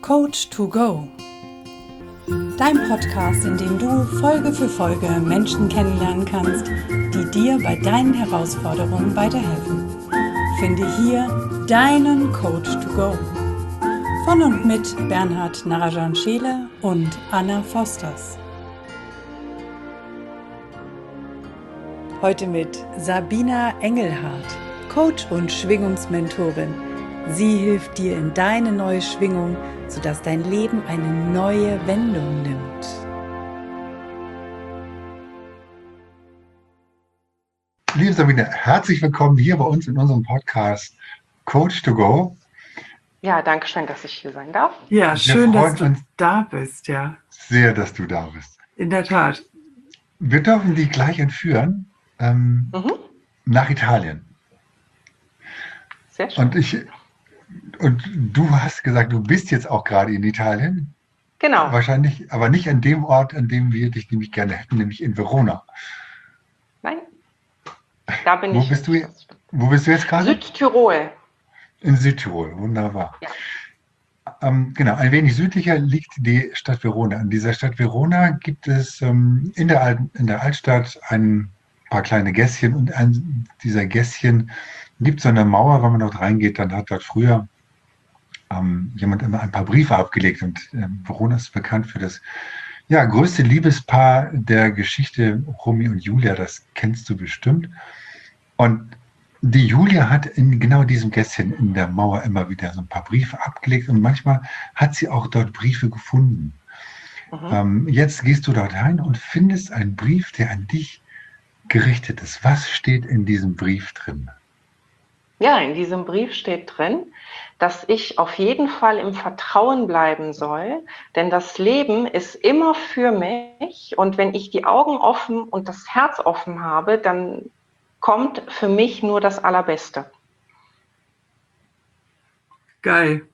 Coach to Go. Dein Podcast, in dem du Folge für Folge Menschen kennenlernen kannst, die dir bei deinen Herausforderungen weiterhelfen. Finde hier deinen Coach to Go. Von und mit Bernhard Narajan-Scheele und Anna Fosters. Heute mit Sabina Engelhardt, Coach und Schwingungsmentorin. Sie hilft dir in deine neue Schwingung, sodass dein Leben eine neue Wendung nimmt. Liebe Sabine, herzlich willkommen hier bei uns in unserem Podcast Coach to Go. Ja, danke schön, dass ich hier sein darf. Ja, schön, dass du da bist. Ja. Sehr, dass du da bist. In der Tat. Wir dürfen dich gleich entführen nach Italien. Sehr schön. Und du hast gesagt, du bist jetzt auch gerade in Italien. Genau. Wahrscheinlich, aber nicht an dem Ort, an dem wir dich nämlich gerne hätten, nämlich in Verona. Nein, da bin ich. Wo bist du jetzt gerade? Südtirol. In Südtirol, wunderbar. Ja. Genau, ein wenig südlicher liegt die Stadt Verona. In dieser Stadt Verona gibt es in der Altstadt ein paar kleine Gässchen und an dieser Gässchen gibt es so eine Mauer, wenn man dort reingeht, dann hat dort früher jemand immer ein paar Briefe abgelegt und Verona ist bekannt für das größte Liebespaar der Geschichte, Romeo und Julia, das kennst du bestimmt. Und die Julia hat in genau diesem Gässchen in der Mauer immer wieder so ein paar Briefe abgelegt und manchmal hat sie auch dort Briefe gefunden. Jetzt gehst du dort rein und findest einen Brief, der an dich gerichtet ist. Was steht in diesem Brief drin? Ja, in diesem Brief steht drin, dass ich auf jeden Fall im Vertrauen bleiben soll, denn das Leben ist immer für mich und wenn ich die Augen offen und das Herz offen habe, dann kommt für mich nur das Allerbeste. Geil.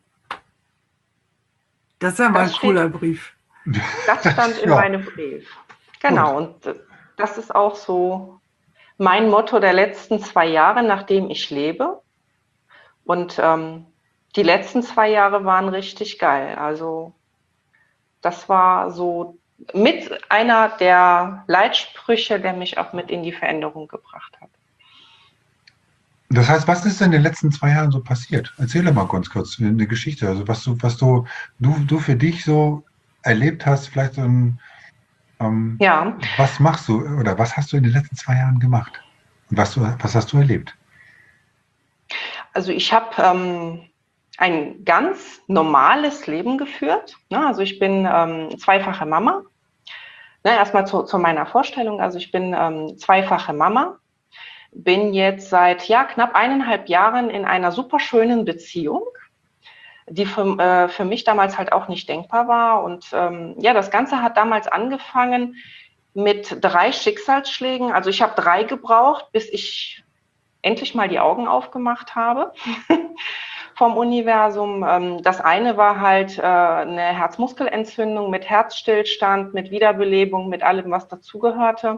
Das ist ja mal ein cooler Brief. Das stand in meinem Brief. Genau, und das ist auch so mein Motto der letzten 2 Jahre, nachdem ich lebe. Und die letzten 2 Jahre waren richtig geil. Also das war so mit einer der Leitsprüche, der mich auch mit in die Veränderung gebracht hat. Das heißt, was ist in den letzten 2 Jahren so passiert? Erzähl doch mal ganz kurz eine Geschichte, also was du für dich so erlebt hast, vielleicht so ein, was machst du oder was hast du in den letzten 2 Jahren gemacht? Und was hast du erlebt? Also ich habe ein ganz normales Leben geführt. Ne? Also ich bin zweifache Mama. Ne, erstmal zu meiner Vorstellung. Also ich bin zweifache Mama. Bin jetzt seit knapp 1,5 Jahren in einer super schönen Beziehung, die für mich damals halt auch nicht denkbar war. Und das Ganze hat damals angefangen mit 3 Schicksalsschlägen. Also ich habe 3 gebraucht, bis ich endlich mal die Augen aufgemacht habe vom Universum. Das eine war halt eine Herzmuskelentzündung mit Herzstillstand, mit Wiederbelebung, mit allem, was dazugehörte.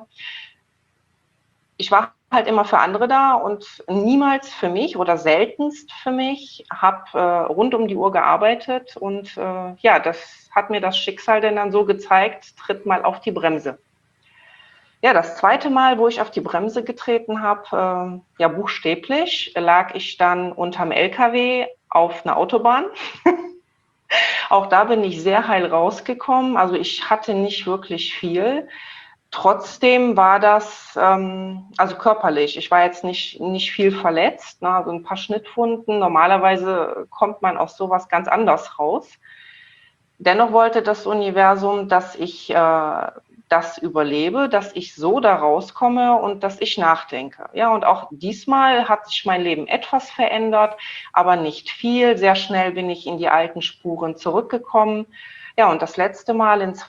Ich war halt immer für andere da und niemals für mich oder seltenst für mich, habe rund um die Uhr gearbeitet und das hat mir das Schicksal denn dann so gezeigt, tritt mal auf die Bremse. Ja, das zweite Mal, wo ich auf die Bremse getreten habe, buchstäblich, lag ich dann unterm LKW auf einer Autobahn. Auch da bin ich sehr heil rausgekommen, also ich hatte nicht wirklich viel. Trotzdem war das, also körperlich, ich war jetzt nicht viel verletzt, ne, also ein paar Schnittwunden. Normalerweise kommt man aus sowas ganz anders raus. Dennoch wollte das Universum, dass ich das überlebe, dass ich so da rauskomme und dass ich nachdenke. Ja, und auch diesmal hat sich mein Leben etwas verändert, aber nicht viel. Sehr schnell bin ich in die alten Spuren zurückgekommen. Ja, und das letzte Mal in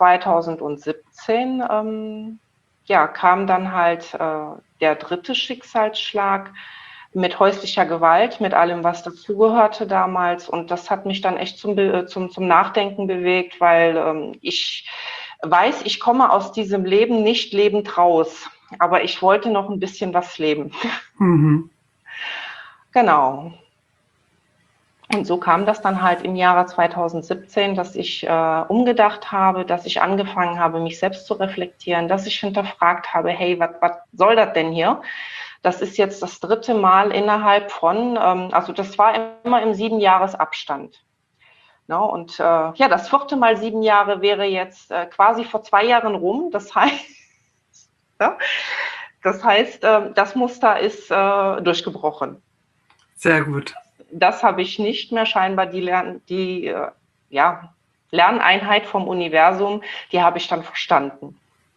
2017 kam dann halt der 3. Schicksalsschlag mit häuslicher Gewalt, mit allem, was dazugehörte damals. Und das hat mich dann echt zum Nachdenken bewegt, weil ich weiß, ich komme aus diesem Leben nicht lebend raus. Aber ich wollte noch ein bisschen was leben. Mhm. Genau. Und so kam das dann halt im Jahre 2017, dass ich umgedacht habe, dass ich angefangen habe, mich selbst zu reflektieren, dass ich hinterfragt habe, hey, was soll das denn hier? Das ist jetzt das 3. Mal innerhalb von, also das war immer im 7-Jahres-Abstand. No, und das 4. Mal 7 Jahre wäre jetzt quasi vor 2 Jahren rum. Das heißt, ja, das Muster ist durchgebrochen. Sehr gut. Das habe ich nicht mehr scheinbar, die Lerneinheit vom Universum, die habe ich dann verstanden.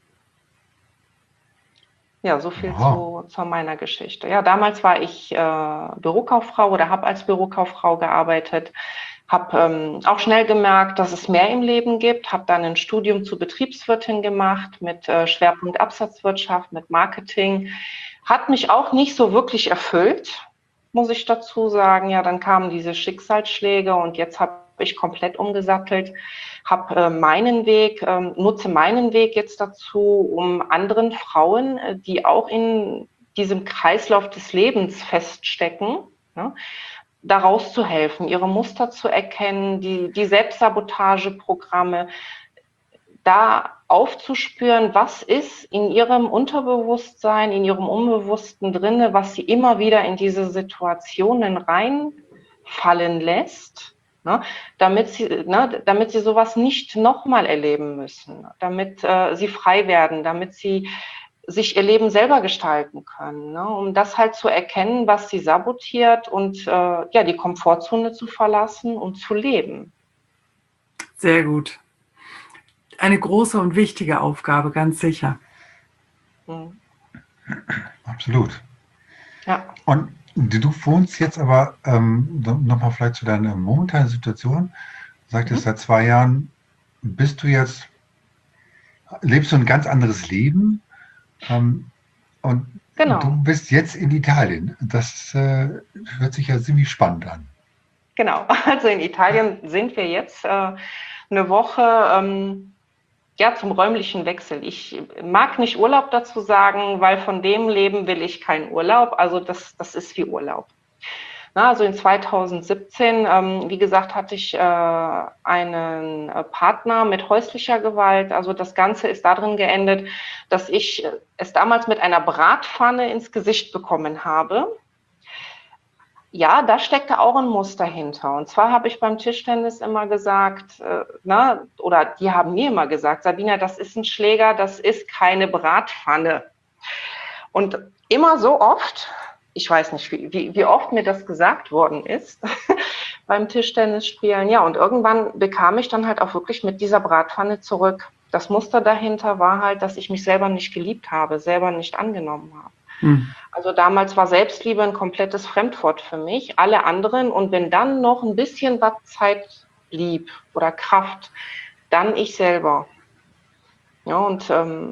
Ja, so viel zu meiner Geschichte. Ja, damals war ich Bürokauffrau oder habe als Bürokauffrau gearbeitet, habe auch schnell gemerkt, dass es mehr im Leben gibt, habe dann ein Studium zur Betriebswirtin gemacht mit Schwerpunkt Absatzwirtschaft, mit Marketing. Hat mich auch nicht so wirklich erfüllt, muss ich dazu sagen. Ja, dann kamen diese Schicksalsschläge und jetzt habe ich komplett umgesattelt, habe nutze meinen Weg jetzt dazu, um anderen Frauen, die auch in diesem Kreislauf des Lebens feststecken, da rauszuhelfen, ihre Muster zu erkennen, die Selbstsabotageprogramme, da aufzuspüren, was ist in ihrem Unterbewusstsein, in ihrem Unbewussten drinne, was sie immer wieder in diese Situationen reinfallen lässt, damit sie sowas nicht nochmal erleben müssen, damit sie frei werden, damit sie sich ihr Leben selber gestalten können, um das halt zu erkennen, was sie sabotiert und die Komfortzone zu verlassen und zu leben. Sehr gut. Eine große und wichtige Aufgabe, ganz sicher. Absolut. Ja. Und du wohnst jetzt aber nochmal vielleicht zu deiner momentanen Situation. Du sagtest, seit 2 Jahren lebst du ein ganz anderes Leben. Und genau. Du bist jetzt in Italien. Das hört sich ja ziemlich spannend an. Genau, also in Italien sind wir jetzt eine Woche zum räumlichen Wechsel. Ich mag nicht Urlaub dazu sagen, weil von dem Leben will ich keinen Urlaub. Also das ist wie Urlaub. Also in 2017, wie gesagt, hatte ich einen Partner mit häuslicher Gewalt. Also das Ganze ist darin geendet, dass ich es damals mit einer Bratpfanne ins Gesicht bekommen habe. Ja, da steckte auch ein Muster hinter. Und zwar habe ich beim Tischtennis immer gesagt, oder die haben mir immer gesagt, Sabina, das ist ein Schläger, das ist keine Bratpfanne. Und immer so oft, ich weiß nicht, wie oft mir das gesagt worden ist beim Tischtennisspielen. Ja, und irgendwann bekam ich dann halt auch wirklich mit dieser Bratpfanne zurück. Das Muster dahinter war halt, dass ich mich selber nicht geliebt habe, selber nicht angenommen habe. Also damals war Selbstliebe ein komplettes Fremdwort für mich. Alle anderen, und wenn dann noch ein bisschen was Zeit blieb oder Kraft, dann ich selber. Ja, und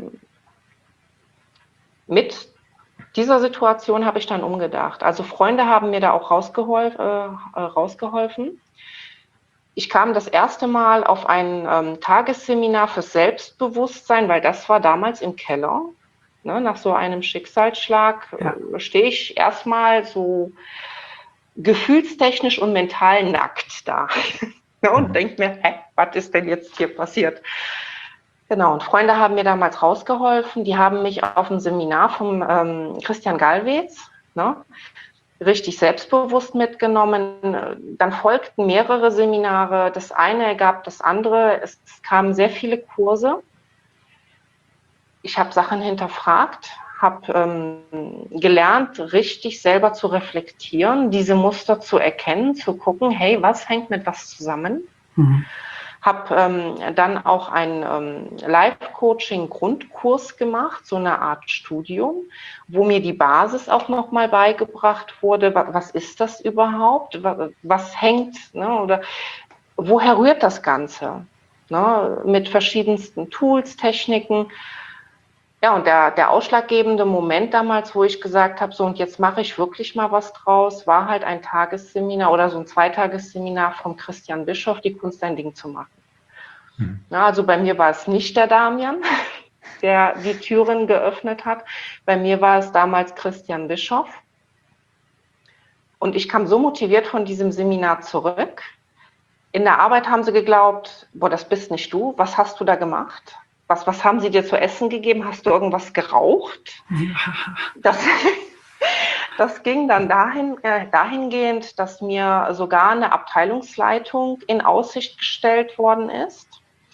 mit dieser Situation habe ich dann umgedacht. Also Freunde haben mir da auch rausgeholfen. Ich kam das erste Mal auf ein Tagesseminar für Selbstbewusstsein, weil das war damals im Keller. Nach so einem Schicksalsschlag stehe ich erstmal so gefühlstechnisch und mental nackt da und denke mir, was ist denn jetzt hier passiert? Genau, und Freunde haben mir damals rausgeholfen. Die haben mich auf ein Seminar vom Christian Gallwitz richtig selbstbewusst mitgenommen. Dann folgten mehrere Seminare. Das eine ergab das andere. Es kamen sehr viele Kurse. Ich habe Sachen hinterfragt, habe gelernt, richtig selber zu reflektieren, diese Muster zu erkennen, zu gucken, hey, was hängt mit was zusammen? Habe dann auch einen Live-Coaching-Grundkurs gemacht, so eine Art Studium, wo mir die Basis auch nochmal beigebracht wurde. Was ist das überhaupt? Was hängt, oder woher rührt das Ganze? Mit verschiedensten Tools, Techniken. Ja, und der ausschlaggebende Moment damals, wo ich gesagt habe, so und jetzt mache ich wirklich mal was draus, war halt ein Tagesseminar oder so ein 2-Tagesseminar vom Christian Bischoff, die Kunst, ein Ding zu machen. Ja, also bei mir war es nicht der Damian, der die Türen geöffnet hat. Bei mir war es damals Christian Bischoff. Und ich kam so motiviert von diesem Seminar zurück. In der Arbeit haben sie geglaubt, boah, das bist nicht du. Was hast du da gemacht? Was haben sie dir zu essen gegeben? Hast du irgendwas geraucht? Ja. Das ging dann dahingehend, dass mir sogar eine Abteilungsleitung in Aussicht gestellt worden ist.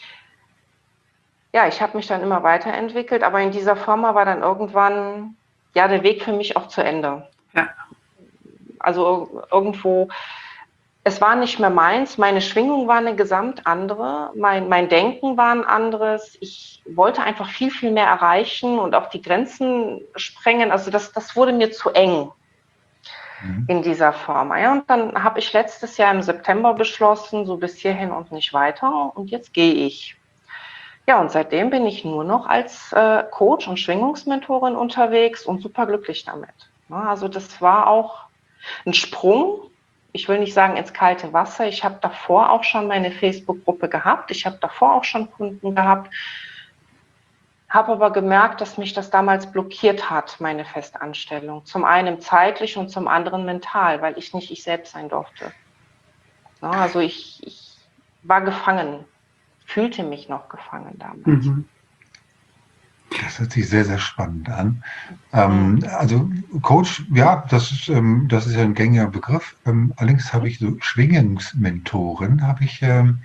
Ja, ich habe mich dann immer weiterentwickelt, aber in dieser Firma war dann irgendwann ja der Weg für mich auch zu Ende. Ja. Also irgendwo, es war nicht mehr meins, meine Schwingung war eine gesamt andere, mein Denken war ein anderes. Ich wollte einfach viel, viel mehr erreichen und auch die Grenzen sprengen. Also das wurde mir zu eng in dieser Firma. Ja, und dann habe ich letztes Jahr im September beschlossen, so bis hierhin und nicht weiter. Und jetzt gehe ich. Ja, und seitdem bin ich nur noch als Coach und Schwingungsmentorin unterwegs und super glücklich damit. Ja, also das war auch ein Sprung. Ich will nicht sagen ins kalte Wasser. Ich habe davor auch schon meine Facebook-Gruppe gehabt. Ich habe davor auch schon Kunden gehabt. Habe aber gemerkt, dass mich das damals blockiert hat, meine Festanstellung. Zum einen zeitlich und zum anderen mental, weil ich nicht ich selbst sein durfte. Ja, also ich war gefangen, fühlte mich noch gefangen damals. Das hört sich sehr, sehr spannend an. Also Coach, ja, das ist ja ein gängiger Begriff. Allerdings habe ich so Schwingungsmentoren, habe ich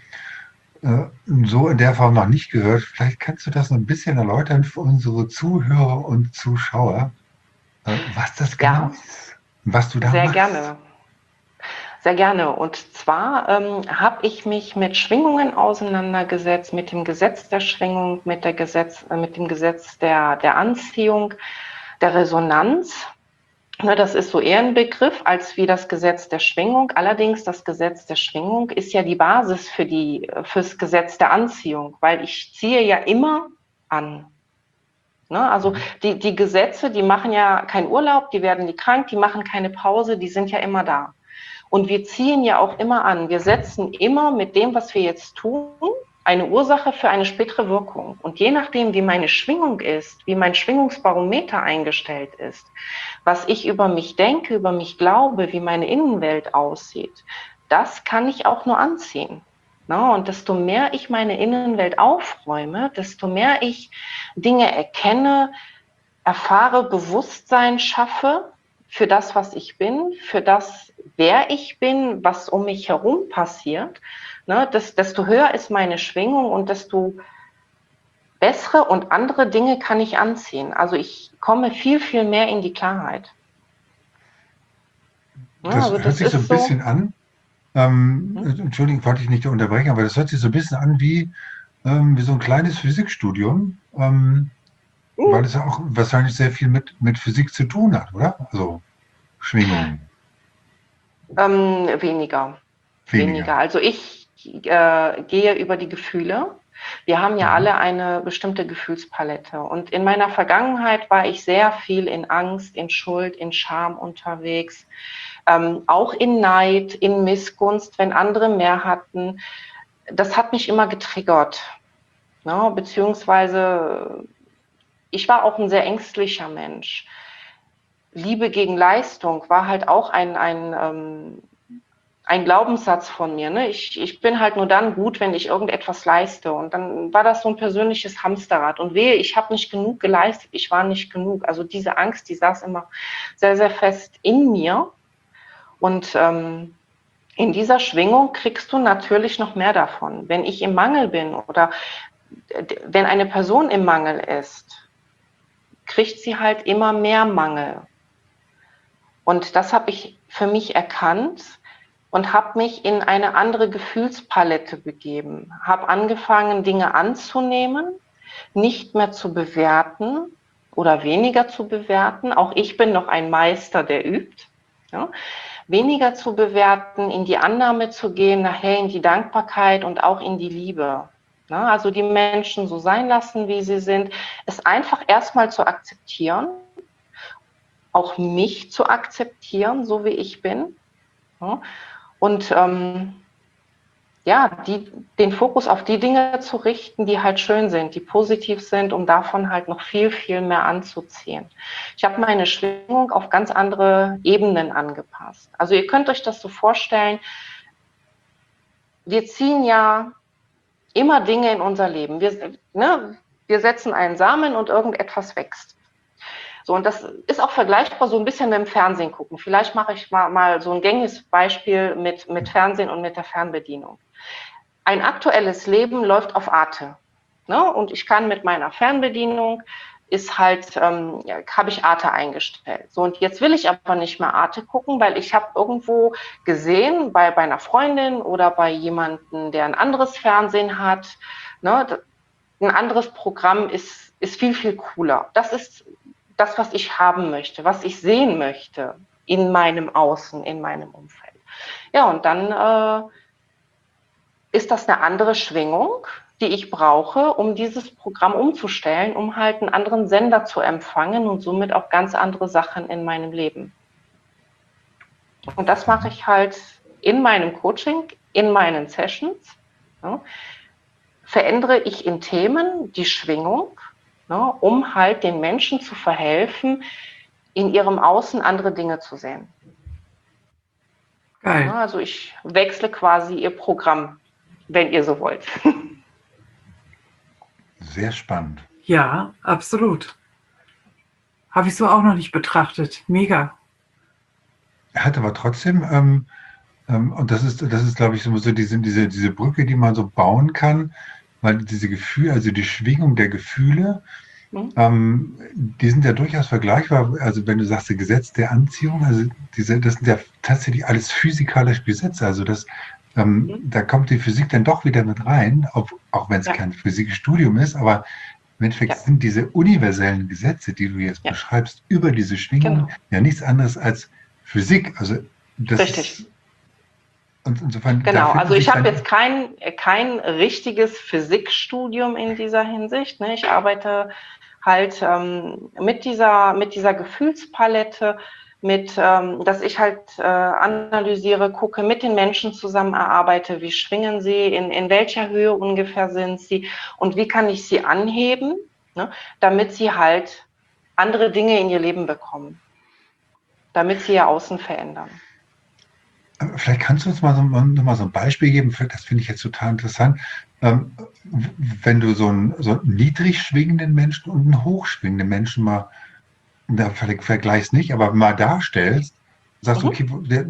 so in der Form noch nicht gehört. Vielleicht kannst du das ein bisschen erläutern für unsere Zuhörer und Zuschauer, was das genau ist und was du da sehr machst. Gerne. Sehr gerne. Und zwar habe ich mich mit Schwingungen auseinandergesetzt, mit dem Gesetz der Schwingung, mit dem Gesetz der Anziehung, der Resonanz. Ne, das ist so eher ein Begriff als wie das Gesetz der Schwingung. Allerdings das Gesetz der Schwingung ist ja die Basis fürs Gesetz der Anziehung, weil ich ziehe ja immer an. Ne, also die Gesetze, die machen ja keinen Urlaub, die werden nie krank, die machen keine Pause, die sind ja immer da. Und wir ziehen ja auch immer an. Wir setzen immer mit dem, was wir jetzt tun, eine Ursache für eine spätere Wirkung. Und je nachdem, wie meine Schwingung ist, wie mein Schwingungsbarometer eingestellt ist, was ich über mich denke, über mich glaube, wie meine Innenwelt aussieht, das kann ich auch nur anziehen. Und desto mehr ich meine Innenwelt aufräume, desto mehr ich Dinge erkenne, erfahre, Bewusstsein schaffe für das, was ich bin, für das, wer ich bin, was um mich herum passiert, desto höher ist meine Schwingung und desto bessere und andere Dinge kann ich anziehen. Also ich komme viel, viel mehr in die Klarheit. Das hört sich so ein bisschen an. Entschuldigung, wollte ich nicht unterbrechen, aber das hört sich so ein bisschen an wie so ein kleines Physikstudium, weil es ja auch wahrscheinlich sehr viel mit Physik zu tun hat, oder? Also Schwingungen. Weniger. Also ich gehe über die Gefühle. Wir haben ja alle eine bestimmte Gefühlspalette. Und in meiner Vergangenheit war ich sehr viel in Angst, in Schuld, in Scham unterwegs. Auch in Neid, in Missgunst, wenn andere mehr hatten. Das hat mich immer getriggert. Beziehungsweise ich war auch ein sehr ängstlicher Mensch. Liebe gegen Leistung war halt auch ein Glaubenssatz von mir. Ne? Ich bin halt nur dann gut, wenn ich irgendetwas leiste. Und dann war das so ein persönliches Hamsterrad. Und wehe, ich habe nicht genug geleistet, ich war nicht genug. Also diese Angst, die saß immer sehr, sehr fest in mir. Und in dieser Schwingung kriegst du natürlich noch mehr davon. Wenn ich im Mangel bin oder wenn eine Person im Mangel ist, kriegt sie halt immer mehr Mangel. Und das habe ich für mich erkannt und habe mich in eine andere Gefühlspalette begeben. Habe angefangen, Dinge anzunehmen, nicht mehr zu bewerten oder weniger zu bewerten. Auch ich bin noch ein Meister, der übt. Ja? Weniger zu bewerten, in die Annahme zu gehen, nachher in die Dankbarkeit und auch in die Liebe. Ja? Also die Menschen so sein lassen, wie sie sind. Es einfach erstmal zu akzeptieren, auch mich zu akzeptieren, so wie ich bin. Ja? Und ja, den Fokus auf die Dinge zu richten, die halt schön sind, die positiv sind, um davon halt noch viel, viel mehr anzuziehen. Ich habe meine Schwingung auf ganz andere Ebenen angepasst. Also ihr könnt euch das so vorstellen, wir ziehen ja immer Dinge in unser Leben. Wir setzen einen Samen und irgendetwas wächst. So, und das ist auch vergleichbar so ein bisschen mit dem Fernsehen gucken. Vielleicht mache ich mal so ein gängiges Beispiel mit Fernsehen und mit der Fernbedienung. Ein aktuelles Leben läuft auf Arte. Ne? Und ich kann mit meiner Fernbedienung habe ich Arte eingestellt. So, und jetzt will ich aber nicht mehr Arte gucken, weil ich habe irgendwo gesehen, bei einer Freundin oder bei jemandem, der ein anderes Fernsehen hat, ne, ein anderes Programm ist viel, viel cooler. Das ist das, was ich haben möchte, was ich sehen möchte in meinem Außen, in meinem Umfeld. Ja, und dann ist das eine andere Schwingung, die ich brauche, um dieses Programm umzustellen, um halt einen anderen Sender zu empfangen und somit auch ganz andere Sachen in meinem Leben. Und das mache ich halt in meinem Coaching, in meinen Sessions. Ja, verändere ich in Themen die Schwingung, um halt den Menschen zu verhelfen, in ihrem Außen andere Dinge zu sehen. Geil. Ja, also ich wechsle quasi ihr Programm, wenn ihr so wollt. Sehr spannend. Ja, absolut. Habe ich so auch noch nicht betrachtet. Mega. Er hat aber trotzdem, und das ist, glaube ich, so diese Brücke, die man so bauen kann, weil diese Gefühle, also die Schwingung der Gefühle, die sind ja durchaus vergleichbar. Also wenn du sagst, das Gesetz der Anziehung, also das sind ja tatsächlich alles physikalische Gesetze. Also da kommt die Physik dann doch wieder mit rein, auch wenn es kein Physikstudium ist, aber im Endeffekt sind diese universellen Gesetze, die du jetzt beschreibst, über diese Schwingung ja nichts anderes als Physik. Also das Richtig. Und insofern, genau, also ich habe jetzt kein richtiges Physikstudium in dieser Hinsicht. Ne? Ich arbeite halt mit dieser Gefühlspalette, dass ich halt analysiere, gucke, mit den Menschen zusammen erarbeite, wie schwingen sie, in welcher Höhe ungefähr sind sie und wie kann ich sie anheben, ne? Damit sie halt andere Dinge in ihr Leben bekommen, damit sie ihr Außen verändern. Vielleicht kannst du uns mal so ein Beispiel geben, das finde ich jetzt total interessant. Wenn du so einen niedrig schwingenden Menschen und einen hochschwingenden Menschen mal, da vergleichst nicht, aber mal darstellst, sagst du, okay,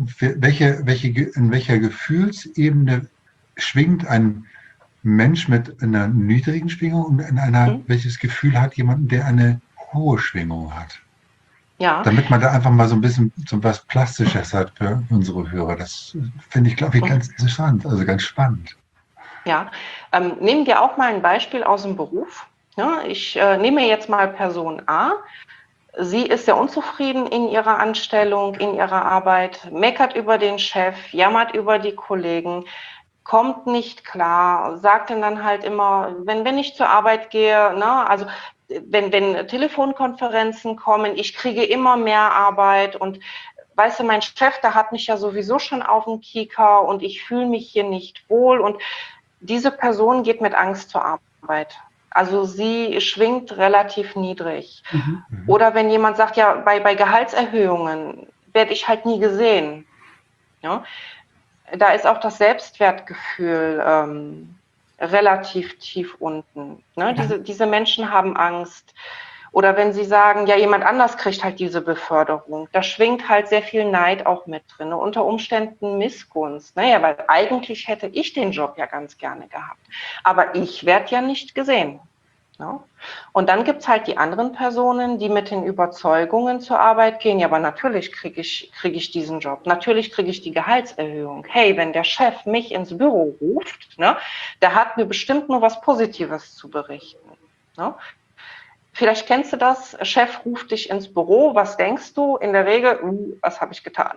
in welcher Gefühlsebene schwingt ein Mensch mit einer niedrigen Schwingung und welches Gefühl hat jemand, der eine hohe Schwingung hat? Ja. Damit man da einfach mal so ein bisschen so was Plastisches hat für unsere Hörer. Das finde ich, glaube ich, ganz interessant, also ganz spannend. Ja, nehmen wir auch mal ein Beispiel aus dem Beruf. Ja, ich nehme jetzt mal Person A. Sie ist sehr unzufrieden in ihrer Anstellung, in ihrer Arbeit, meckert über den Chef, jammert über die Kollegen, kommt nicht klar, sagt dann halt immer, wenn ich zur Arbeit gehe, ne, also wenn Telefonkonferenzen kommen, ich kriege immer mehr Arbeit und weißt du, mein Chef, der hat mich ja sowieso schon auf dem Kieker und ich fühle mich hier nicht wohl und diese Person geht mit Angst zur Arbeit. Also sie schwingt relativ niedrig. Oder wenn jemand sagt, ja, bei Gehaltserhöhungen werde ich halt nie gesehen. Ja? Da ist auch das Selbstwertgefühl relativ tief unten. Ne? Ja. Diese Menschen haben Angst. Oder wenn sie sagen, ja, jemand anders kriegt halt diese Beförderung, da schwingt halt sehr viel Neid auch mit drin. Ne? Unter Umständen Missgunst. Naja, weil eigentlich hätte ich den Job ja ganz gerne gehabt. Aber ich werde ja nicht gesehen. Ne? Und dann gibt's halt die anderen Personen, die mit den Überzeugungen zur Arbeit gehen. Ja, aber natürlich kriege ich diesen Job. Natürlich kriege ich die Gehaltserhöhung. Hey, wenn der Chef mich ins Büro ruft, ne, der hat mir bestimmt nur was Positives zu berichten. Ne? Vielleicht kennst du das, Chef ruft dich ins Büro, was denkst du? In der Regel, was habe ich getan?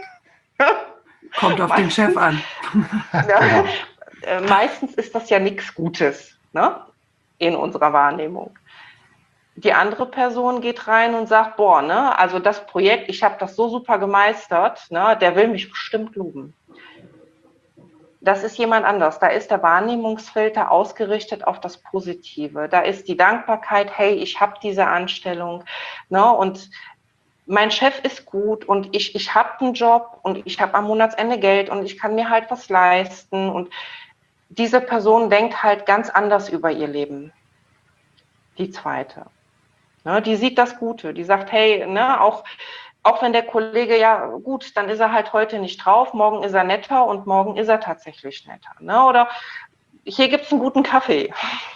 Kommt auf den Chef an. Ja, meistens ist das ja nichts Gutes, ne? In unserer Wahrnehmung. Die andere Person geht rein und sagt, boah, ne, also das Projekt, ich habe das so super gemeistert, ne, der will mich bestimmt loben. das ist jemand anders. Da ist der Wahrnehmungsfilter ausgerichtet auf das Positive. Da ist die Dankbarkeit, hey, ich habe diese Anstellung, ne, und mein Chef ist gut und ich habe einen Job und ich habe am Monatsende Geld und ich kann mir halt was leisten. Und diese Person denkt halt ganz anders über ihr Leben. Die zweite. Ne, die sieht das Gute. Die sagt, hey, ne, auch wenn der Kollege, ja gut, dann ist er halt heute nicht drauf, morgen ist er netter und morgen ist er tatsächlich netter. Ne? Oder hier gibt es einen guten Kaffee.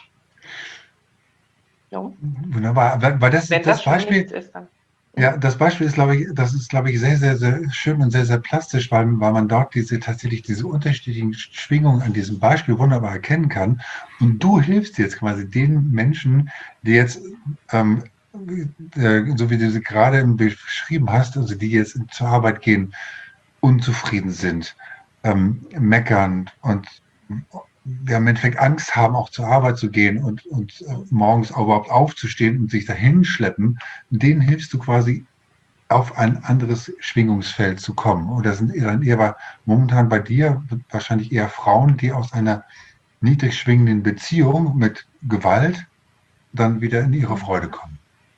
Ja. Wunderbar. Weil das, Wenn das das schon Beispiel, nichts ist, dann. ja, das Beispiel ist, glaube ich, sehr, sehr, sehr schön und sehr, sehr plastisch, weil man dort tatsächlich diese unterschiedlichen Schwingungen an diesem Beispiel wunderbar erkennen kann. Und du hilfst jetzt quasi den Menschen, die jetzt, so wie du sie gerade beschrieben hast, also die jetzt zur Arbeit gehen, unzufrieden sind, meckern und ja, im Endeffekt Angst haben, auch zur Arbeit zu gehen und morgens überhaupt aufzustehen und sich dahin schleppen, denen hilfst du quasi auf ein anderes Schwingungsfeld zu kommen. Oder sind dann eher momentan bei dir wahrscheinlich eher Frauen, die aus einer niedrig schwingenden Beziehung mit Gewalt dann wieder in ihre Freude kommen?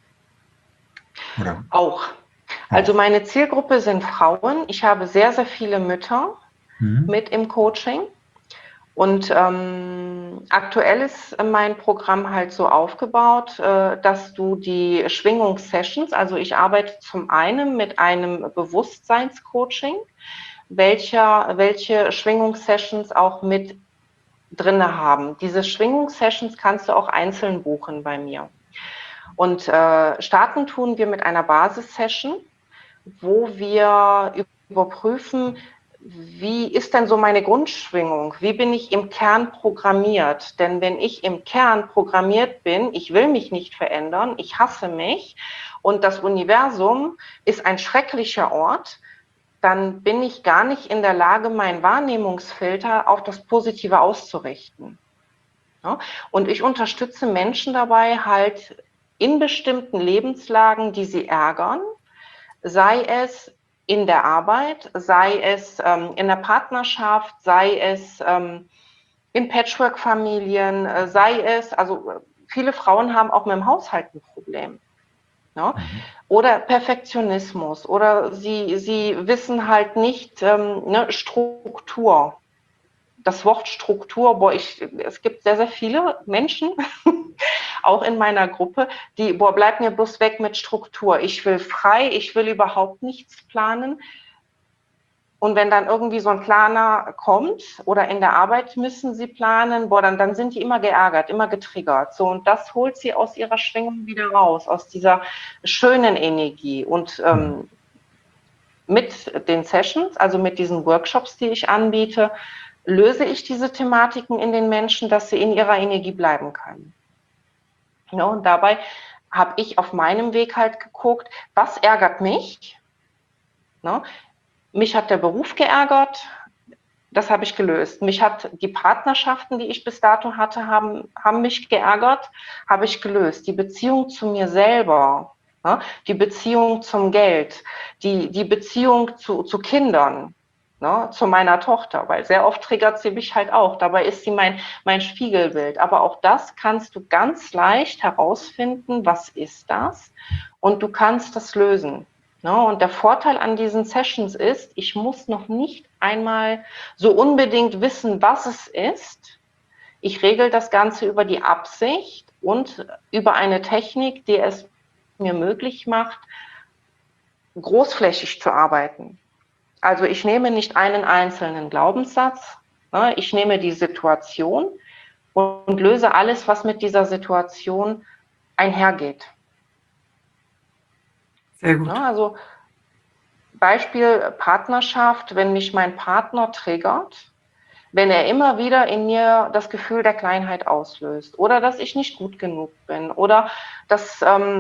Oder Auch. Also auch? meine Zielgruppe sind Frauen. Ich habe sehr, sehr viele Mütter Mhm. mit im Coaching. Und aktuell ist mein Programm halt so aufgebaut, dass du die Schwingungssessions, also ich arbeite zum einen mit einem Bewusstseinscoaching, welche Schwingungssessions auch mit drinne haben. Diese Schwingungssessions kannst du auch einzeln buchen bei mir. Und starten tun wir mit einer Basissession, wo wir überprüfen, wie ist denn so meine Grundschwingung? Wie bin ich im Kern programmiert? Denn wenn ich im Kern programmiert bin, ich will mich nicht verändern, ich hasse mich und das Universum ist ein schrecklicher Ort, dann bin ich gar nicht in der Lage, meinen Wahrnehmungsfilter auf das Positive auszurichten. Ja? Und ich unterstütze Menschen dabei, halt in bestimmten Lebenslagen, die sie ärgern, sei es in der Arbeit, sei es in der Partnerschaft, sei es in Patchwork-Familien, sei es, also viele Frauen haben auch mit dem Haushalt ein Problem. Ne? Mhm. Oder Perfektionismus, oder sie wissen halt nicht, ne, Struktur. Das Wort Struktur, es gibt sehr, sehr viele Menschen, auch in meiner Gruppe, die, bleib mir bloß weg mit Struktur. Ich will frei, ich will überhaupt nichts planen. Und wenn dann irgendwie so ein Planer kommt oder in der Arbeit müssen sie planen, dann sind die immer geärgert, immer getriggert. So, und das holt sie aus ihrer Schwingung wieder raus, aus dieser schönen Energie. Und Mhm. mit den Sessions, also mit diesen Workshops, die ich anbiete, löse ich diese Thematiken in den Menschen, dass sie in ihrer Energie bleiben können. Ja, und dabei habe ich auf meinem Weg halt geguckt, was ärgert mich? Ne? Mich hat der Beruf geärgert, das habe ich gelöst. Mich hat die Partnerschaften, die ich bis dato hatte, haben mich geärgert, habe ich gelöst. Die Beziehung zu mir selber, ne? Die Beziehung zum Geld, die Beziehung zu Kindern, ne? Zu meiner Tochter, weil sehr oft triggert sie mich halt auch. Dabei ist sie mein Spiegelbild. Aber auch das kannst du ganz leicht herausfinden, was ist das? Und du kannst das lösen. No, und der Vorteil an diesen Sessions ist, ich muss noch nicht einmal so unbedingt wissen, was es ist. Ich regel das Ganze über die Absicht und über eine Technik, die es mir möglich macht, großflächig zu arbeiten. Also ich nehme nicht einen einzelnen Glaubenssatz, ich nehme die Situation und löse alles, was mit dieser Situation einhergeht. Sehr gut. Also Beispiel Partnerschaft, wenn mich mein Partner triggert, wenn er immer wieder in mir das Gefühl der Kleinheit auslöst oder dass ich nicht gut genug bin oder dass,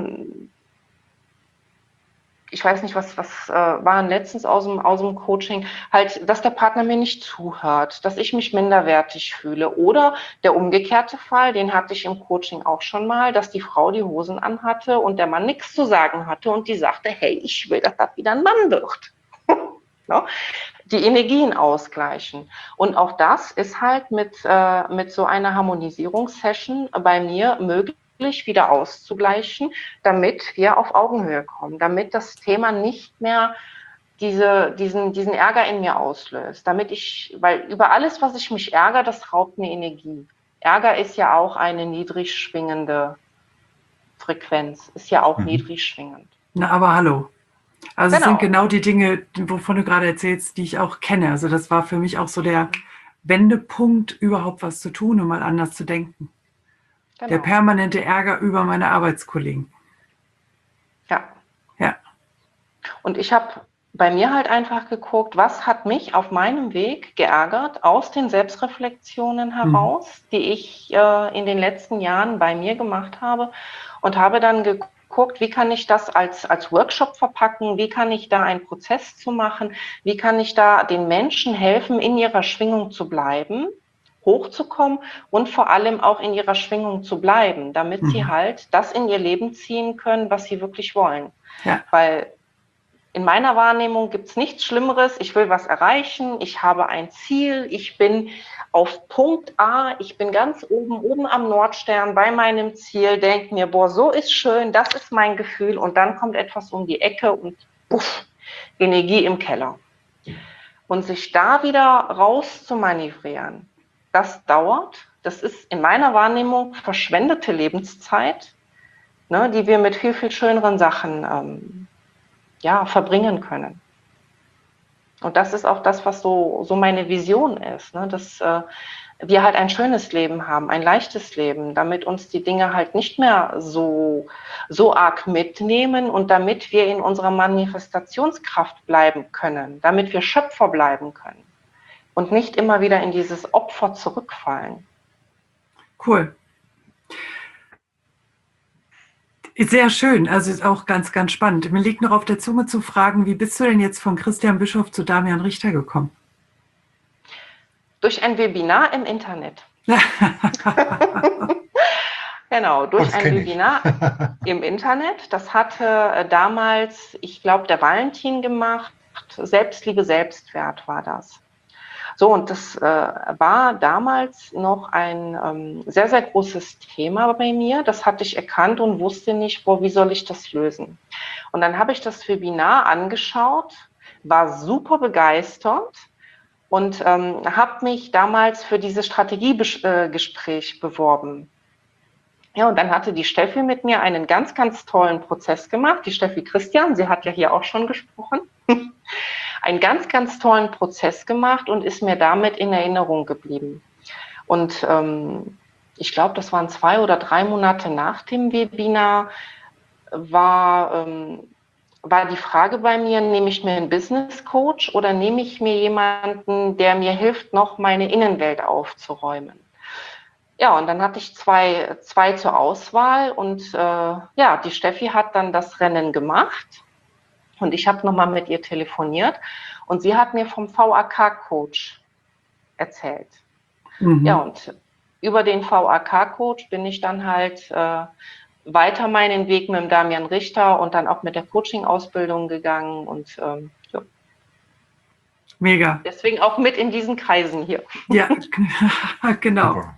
ich weiß nicht, was waren letztens aus dem Coaching, halt, dass der Partner mir nicht zuhört, dass ich mich minderwertig fühle oder der umgekehrte Fall, den hatte ich im Coaching auch schon mal, dass die Frau die Hosen anhatte und der Mann nichts zu sagen hatte und die sagte, hey, ich will, dass das wieder ein Mann wird. Ne? Die Energien ausgleichen. Und auch das ist halt mit so einer Harmonisierungssession bei mir möglich, wieder auszugleichen, damit wir auf Augenhöhe kommen, damit das Thema nicht mehr diesen Ärger in mir auslöst, weil über alles, was ich mich ärgere, das raubt mir Energie. Ärger ist ja auch eine niedrig schwingende Frequenz, ist ja auch niedrig schwingend. Na, aber hallo. Also es sind Genau. genau die Dinge, wovon du gerade erzählst, die ich auch kenne. Also das war für mich auch so der Wendepunkt, überhaupt was zu tun und mal anders zu denken. Genau. Der permanente Ärger über meine Arbeitskollegen. Ja. Ja. Und ich habe bei mir halt einfach geguckt, was hat mich auf meinem Weg geärgert aus den Selbstreflexionen heraus, die ich in den letzten Jahren bei mir gemacht habe, und habe dann geguckt, wie kann ich das als Workshop verpacken, wie kann ich da einen Prozess zu machen, wie kann ich da den Menschen helfen, in ihrer Schwingung zu bleiben, hochzukommen und vor allem auch in ihrer Schwingung zu bleiben, damit sie halt das in ihr Leben ziehen können, was sie wirklich wollen. Ja. Weil in meiner Wahrnehmung gibt es nichts Schlimmeres. Ich will was erreichen, ich habe ein Ziel, ich bin auf Punkt A, ich bin ganz oben am Nordstern bei meinem Ziel, denke mir, boah, so ist schön, das ist mein Gefühl, und dann kommt etwas um die Ecke und puff, Energie im Keller. Und sich da wieder raus zu manövrieren, das dauert. Das ist in meiner Wahrnehmung verschwendete Lebenszeit, ne, die wir mit viel, viel schöneren Sachen verbringen können. Und das ist auch das, was so meine Vision ist, ne? Dass wir halt ein schönes Leben haben, ein leichtes Leben, damit uns die Dinge halt nicht mehr so arg mitnehmen und damit wir in unserer Manifestationskraft bleiben können, damit wir Schöpfer bleiben können und nicht immer wieder in dieses Opfer zurückfallen. Cool. Sehr schön, also ist auch ganz, ganz spannend. Mir liegt noch auf der Zunge zu fragen, wie bist du denn jetzt von Christian Bischoff zu Damian Richter gekommen? Durch ein Webinar im Internet. Genau, durch ein Webinar im Internet. Das hatte damals, ich glaube, der Valentin gemacht. Selbstliebe, Selbstwert war das. So, und das war damals noch ein sehr, sehr großes Thema bei mir. Das hatte ich erkannt und wusste nicht, wie soll ich das lösen. Und dann habe ich das Webinar angeschaut, war super begeistert und habe mich damals für dieses Strategiegespräch beworben. Ja, und dann hatte die Steffi mit mir einen ganz, ganz tollen Prozess gemacht. Die Steffi Christian, sie hat ja hier auch schon gesprochen. Einen ganz, ganz tollen Prozess gemacht und ist mir damit in Erinnerung geblieben. Und ich glaube, das waren 2 oder 3 Monate nach dem Webinar, war die Frage bei mir, nehme ich mir einen Business Coach oder nehme ich mir jemanden, der mir hilft, noch meine Innenwelt aufzuräumen? Ja, und dann hatte ich zwei zur Auswahl und die Steffi hat dann das Rennen gemacht. Und ich habe nochmal mit ihr telefoniert und sie hat mir vom VAK-Coach erzählt. Ja, und über den VAK-Coach bin ich dann halt weiter meinen Weg mit dem Damian Richter und dann auch mit der Coaching-Ausbildung gegangen und ja. Mega. Deswegen auch mit in diesen Kreisen hier. Ja, genau. Super.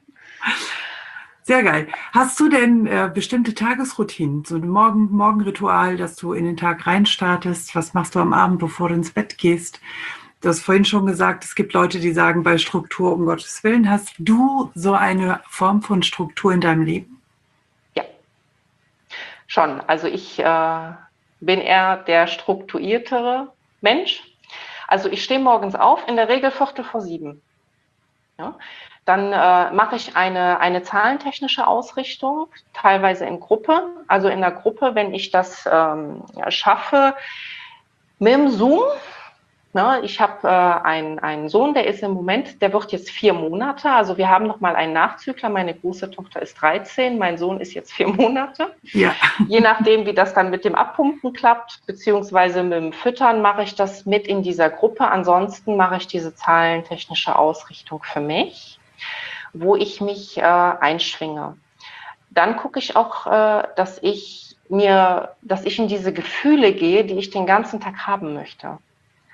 Sehr geil. Hast du denn bestimmte Tagesroutinen, so ein Morgenritual, dass du in den Tag reinstartest? Was machst du am Abend, bevor du ins Bett gehst? Du hast vorhin schon gesagt, es gibt Leute, die sagen, bei Struktur, um Gottes Willen, hast du so eine Form von Struktur in deinem Leben? Ja, schon. Also ich bin eher der strukturiertere Mensch. Also ich stehe morgens auf, in der Regel 6:45. Ja? Dann mache ich eine zahlentechnische Ausrichtung, teilweise in Gruppe. Also in der Gruppe, wenn ich das schaffe, mit dem Zoom. Ne, ich habe einen Sohn, der ist im Moment, der wird jetzt 4 Monate. Also wir haben nochmal einen Nachzügler. Meine große Tochter ist 13, mein Sohn ist jetzt 4 Monate. Ja. Je nachdem, wie das dann mit dem Abpumpen klappt, beziehungsweise mit dem Füttern, mache ich das mit in dieser Gruppe. Ansonsten mache ich diese zahlentechnische Ausrichtung für mich, wo ich mich einschwinge. Dann gucke ich auch, dass ich in diese Gefühle gehe, die ich den ganzen Tag haben möchte.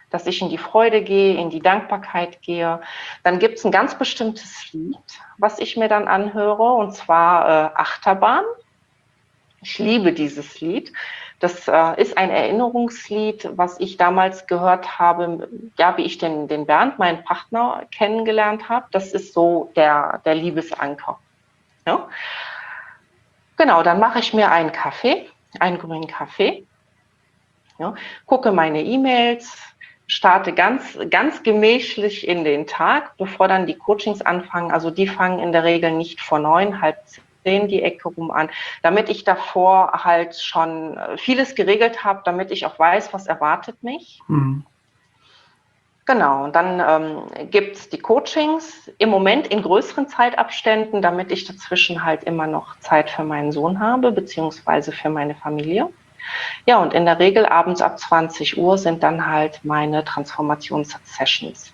dass ich in die Freude gehe, in die Dankbarkeit gehe. Dann gibt es ein ganz bestimmtes Lied, was ich mir dann anhöre, und zwar Achterbahn. Ich liebe dieses Lied. Das ist ein Erinnerungslied, was ich damals gehört habe, ja, wie ich den Bernd, meinen Partner, kennengelernt habe. Das ist so der Liebesanker. Ja? Genau, dann mache ich mir einen Kaffee, einen grünen Kaffee, ja, gucke meine E-Mails, starte ganz gemächlich in den Tag, bevor dann die Coachings anfangen. Also die fangen in der Regel nicht vor 9, halb 10 die Ecke rum an, damit ich davor halt schon vieles geregelt habe, damit ich auch weiß, was erwartet mich. Mhm. Genau, und dann gibt es die Coachings im Moment in größeren Zeitabständen, damit ich dazwischen halt immer noch Zeit für meinen Sohn habe, beziehungsweise für meine Familie. Ja, und in der Regel abends ab 20 Uhr sind dann halt meine Transformationssessions.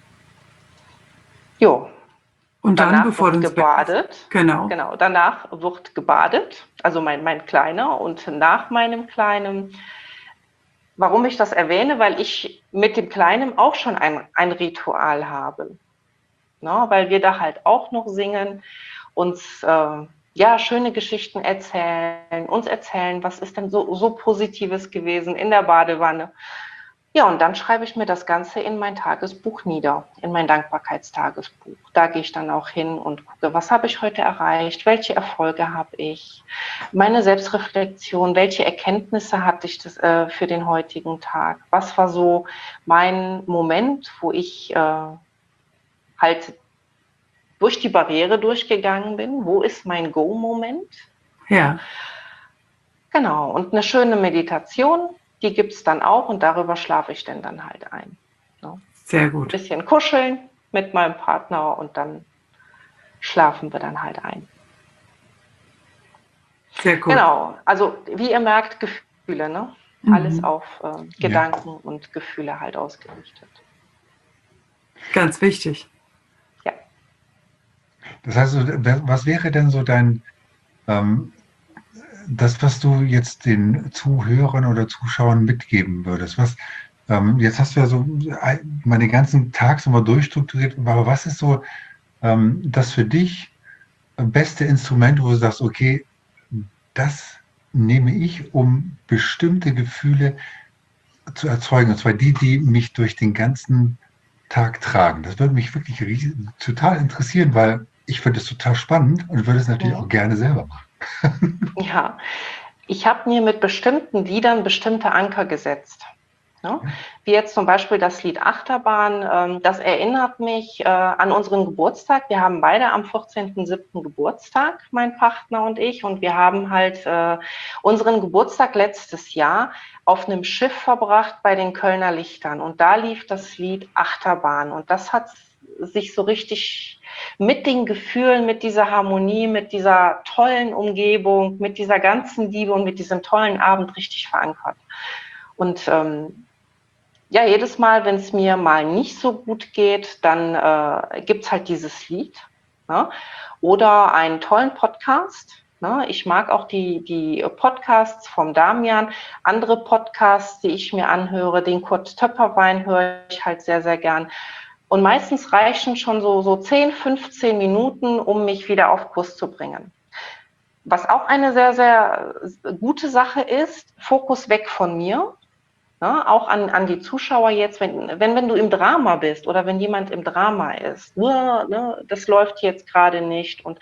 Jo. Und dann, bevor du gebadet. Genau, danach wird gebadet, also mein Kleiner, und nach meinem Kleinen. Warum ich das erwähne? Weil ich mit dem Kleinen auch schon ein Ritual habe. Na, weil wir da halt auch noch singen, uns schöne Geschichten erzählen, uns erzählen, was ist denn so Positives gewesen in der Badewanne. Ja, und dann schreibe ich mir das Ganze in mein Tagesbuch nieder, in mein Dankbarkeitstagesbuch. Da gehe ich dann auch hin und gucke, was habe ich heute erreicht, welche Erfolge habe ich, meine Selbstreflexion, welche Erkenntnisse hatte ich für den heutigen Tag, was war so mein Moment, wo ich halt durch die Barriere durchgegangen bin, wo ist mein Go-Moment. Ja. Genau, und eine schöne Meditation, die gibt es dann auch, und darüber schlafe ich dann halt ein. Ja. Sehr gut. Ein bisschen kuscheln mit meinem Partner und dann schlafen wir dann halt ein. Sehr gut. Genau, also wie ihr merkt, Gefühle, ne? Alles auf Gedanken und Gefühle halt ausgerichtet. Ganz wichtig. Ja. Das heißt, was wäre denn so das, was du jetzt den Zuhörern oder Zuschauern mitgeben würdest? Jetzt hast du ja so meine ganzen Tag so mal durchstrukturiert, aber was ist so das für dich beste Instrument, wo du sagst, okay, das nehme ich, um bestimmte Gefühle zu erzeugen, und zwar die mich durch den ganzen Tag tragen? Das würde mich wirklich total interessieren, weil ich finde es total spannend und würde es natürlich auch gerne selber machen. Ja, ich habe mir mit bestimmten Liedern bestimmte Anker gesetzt. Ja? Wie jetzt zum Beispiel das Lied Achterbahn, das erinnert mich an unseren Geburtstag. Wir haben beide am 14.07. Geburtstag, mein Partner und ich, und wir haben halt unseren Geburtstag letztes Jahr auf einem Schiff verbracht bei den Kölner Lichtern, und da lief das Lied Achterbahn, und das hat sich so richtig mit den Gefühlen, mit dieser Harmonie, mit dieser tollen Umgebung, mit dieser ganzen Liebe und mit diesem tollen Abend richtig verankert. Und jedes Mal, wenn es mir mal nicht so gut geht, dann gibt es halt dieses Lied, ne? Oder einen tollen Podcast. Ne? Ich mag auch die Podcasts vom Damian, andere Podcasts, die ich mir anhöre, den Kurt Töpperwein höre ich halt sehr, sehr gern. Und meistens reichen schon so 10, 15 Minuten, um mich wieder auf Kurs zu bringen. Was auch eine sehr, sehr gute Sache ist, Fokus weg von mir. Ja, auch an die Zuschauer jetzt, wenn du im Drama bist oder wenn jemand im Drama ist, ne, das läuft jetzt gerade nicht, und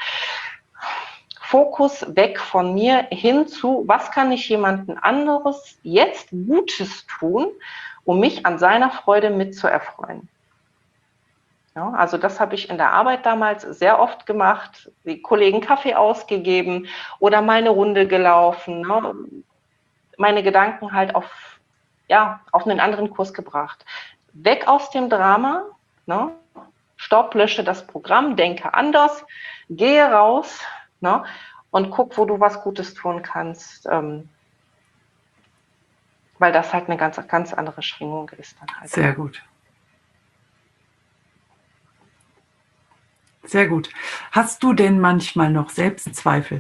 Fokus weg von mir hin zu, was kann ich jemandem anderes jetzt Gutes tun, um mich an seiner Freude mitzuerfreuen. Ja, also das habe ich in der Arbeit damals sehr oft gemacht, die Kollegen Kaffee ausgegeben oder mal eine Runde gelaufen, ne, meine Gedanken halt auf einen anderen Kurs gebracht. Weg aus dem Drama, ne? Stopp, lösche das Programm, denke anders, gehe raus, ne? Und guck, wo du was Gutes tun kannst, weil das halt eine ganz, ganz andere Schwingung ist dann halt. Sehr gut. Sehr gut. Hast du denn manchmal noch Selbstzweifel?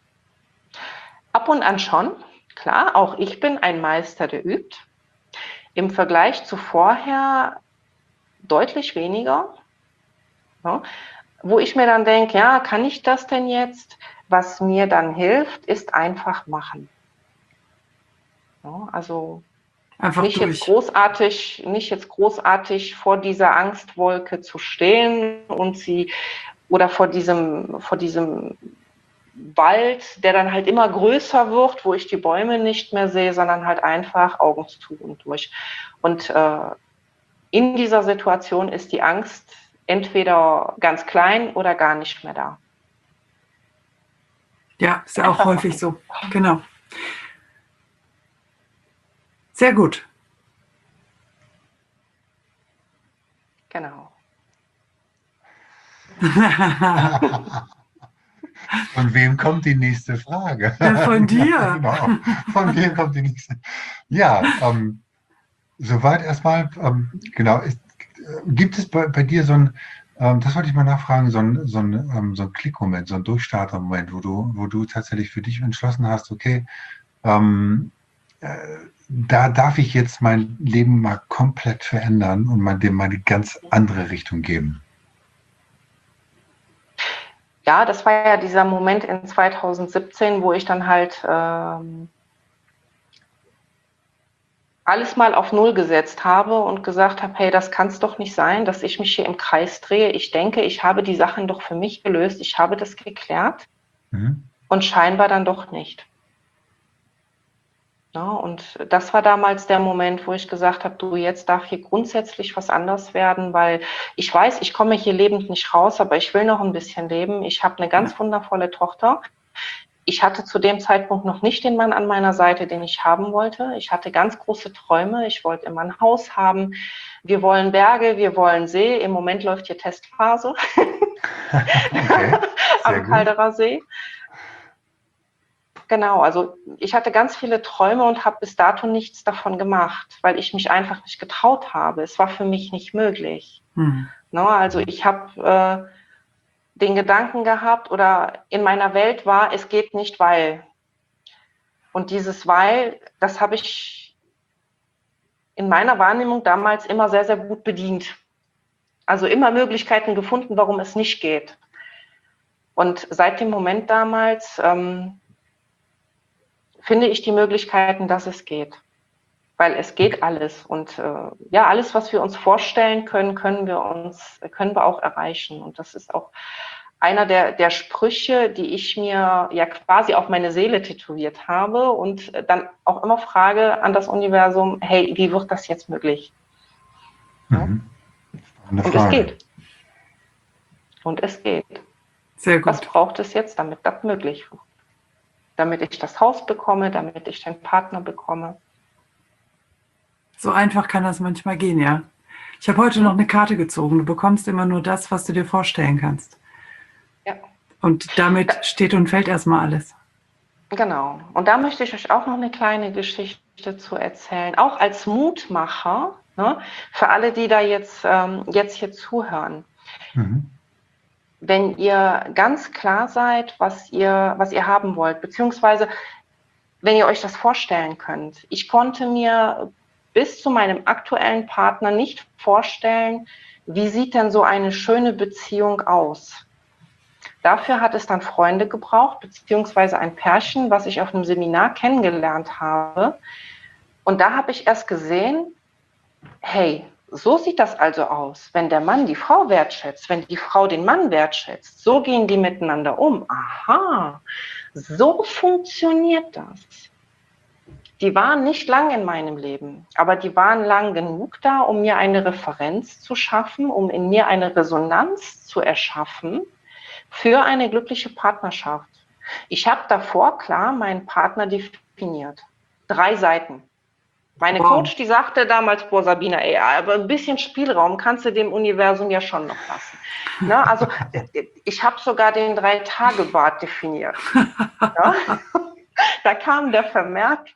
Ab und an schon. Klar, auch ich bin ein Meister, der übt. im Vergleich zu vorher deutlich weniger, ja, wo ich mir dann denke, ja, kann ich das denn jetzt? Was mir dann hilft, ist einfach machen. Ja, also Einfach nicht durch. nicht jetzt großartig vor dieser Angstwolke zu stehen und oder vor diesem Wald, der dann halt immer größer wird, wo ich die Bäume nicht mehr sehe, sondern halt einfach Augen zu und durch. Und in dieser Situation ist die Angst entweder ganz klein oder gar nicht mehr da. Ja, ist ja auch Einfach häufig machen. so. Genau. Sehr gut. Genau. Von wem kommt die nächste Frage? Ja, von dir. Ja, genau. Von wem kommt die nächste? Ja, soweit erstmal, genau. Gibt es bei dir so ein, das wollte ich mal nachfragen, so ein Klickmoment, so ein Durchstartermoment, wo du tatsächlich für dich entschlossen hast, okay, ähm, äh, da darf ich jetzt mein Leben mal komplett verändern und dem mal eine ganz andere Richtung geben. Ja, das war ja dieser Moment in 2017, wo ich dann halt alles mal auf Null gesetzt habe und gesagt habe, hey, das kann es doch nicht sein, dass ich mich hier im Kreis drehe. Ich denke, ich habe die Sachen doch für mich gelöst, ich habe das geklärt Mhm. und scheinbar dann doch nicht. Ja, und das war damals der Moment, wo ich gesagt habe, du, jetzt darf hier grundsätzlich was anders werden, weil ich weiß, ich komme hier lebend nicht raus, aber ich will noch ein bisschen leben. Ich habe eine ganz wundervolle Tochter. Ich hatte zu dem Zeitpunkt noch nicht den Mann an meiner Seite, den ich haben wollte. Ich hatte ganz große Träume. Ich wollte immer ein Haus haben. Wir wollen Berge, wir wollen See. Im Moment läuft hier Testphase Okay, sehr am gut. Calderer See. Genau, also ich hatte ganz viele Träume und habe bis dato nichts davon gemacht, weil ich mich einfach nicht getraut habe. Es war für mich nicht möglich. Hm. No, also ich habe den Gedanken gehabt oder in meiner Welt war, es geht nicht, weil. Und dieses weil, das habe ich in meiner Wahrnehmung damals immer sehr, sehr gut bedient. Also immer Möglichkeiten gefunden, warum es nicht geht. Und seit dem Moment damals finde ich die Möglichkeiten, dass es geht. Weil es geht alles. Und ja, alles, was wir uns vorstellen können, können wir auch erreichen. Und das ist auch einer der Sprüche, die ich mir ja quasi auf meine Seele tätowiert habe und dann auch immer frage an das Universum, hey, wie wird das jetzt möglich? Ja? Mhm. Spannende Und Frage. es geht. Und es geht. Sehr Was gut. braucht es jetzt, damit das möglich wird? Damit ich das Haus bekomme, damit ich den Partner bekomme. So einfach kann das manchmal gehen, ja. Ich habe heute noch eine Karte gezogen. Du bekommst immer nur das, was du dir vorstellen kannst. Ja. Und damit steht und fällt erstmal alles. Genau. Und da möchte ich euch auch noch eine kleine Geschichte zu erzählen, auch als Mutmacher, ne, für alle, die da jetzt hier zuhören. Mhm. Wenn ihr ganz klar seid, was ihr haben wollt, beziehungsweise wenn ihr euch das vorstellen könnt. Ich konnte mir bis zu meinem aktuellen Partner nicht vorstellen, wie sieht denn so eine schöne Beziehung aus? Dafür hat es dann Freunde gebraucht, beziehungsweise ein Pärchen, was ich auf einem Seminar kennengelernt habe. Und da habe ich erst gesehen, hey, so sieht das also aus. Wenn der Mann die Frau wertschätzt, wenn die Frau den Mann wertschätzt, so gehen die miteinander um. Aha, so funktioniert das. Die waren nicht lang in meinem Leben, aber die waren lang genug da, um mir eine Referenz zu schaffen, um in mir eine Resonanz zu erschaffen für eine glückliche Partnerschaft. Ich habe davor klar meinen Partner definiert. 3 Seiten. Meine Coach, die sagte damals, boah Sabina, ey, aber ein bisschen Spielraum kannst du dem Universum ja schon noch lassen. Ne? Also ich habe sogar den 3-Tage-Bad definiert. Ja? Da kam der Vermerk,